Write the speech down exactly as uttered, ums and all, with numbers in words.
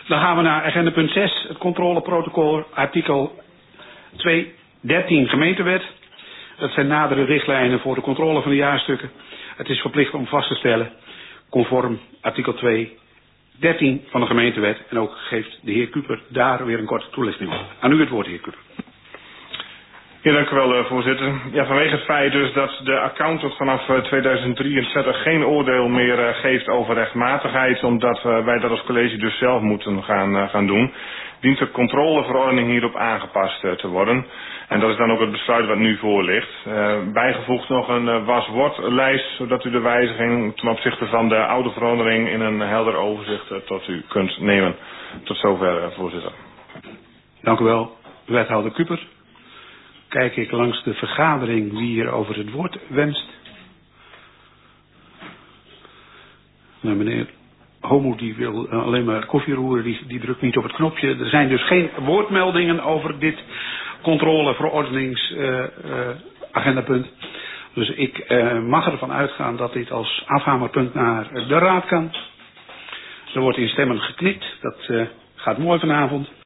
Dan gaan we naar agenda punt zes, het controleprotocol, artikel twee dertien gemeentewet. Dat zijn nadere richtlijnen voor de controle van de jaarstukken. Het is verplicht om vast te stellen, conform artikel twee dertien van de gemeentewet. En ook geeft de heer Kuper daar weer een korte toelichting op. Aan u het woord, heer Kuper. Ja, dank u wel, voorzitter. Ja, vanwege het feit dus dat de accountant vanaf tweeduizend drieëntwintig geen oordeel meer uh, geeft over rechtmatigheid, omdat uh, wij dat als college dus zelf moeten gaan, uh, gaan doen, dient de controleverordening hierop aangepast uh, te worden. En dat is dan ook het besluit wat nu voor ligt. Uh, bijgevoegd nog een uh, was-wordt-lijst, zodat u de wijziging ten opzichte van de oude verordening in een helder overzicht uh, tot u kunt nemen. Tot zover, uh, voorzitter. Dank u wel, wethouder Kuper. Kijk ik langs de vergadering wie hier over het woord wenst. Nou, meneer Homo die wil alleen maar koffie roeren, die, die drukt niet op het knopje. Er zijn dus geen woordmeldingen over dit controleverordenings uh, uh, agendapunt. Dus ik uh, mag ervan uitgaan dat dit als afhamerpunt naar de raad kan. Er wordt in stemmen geknikt, dat uh, gaat mooi vanavond.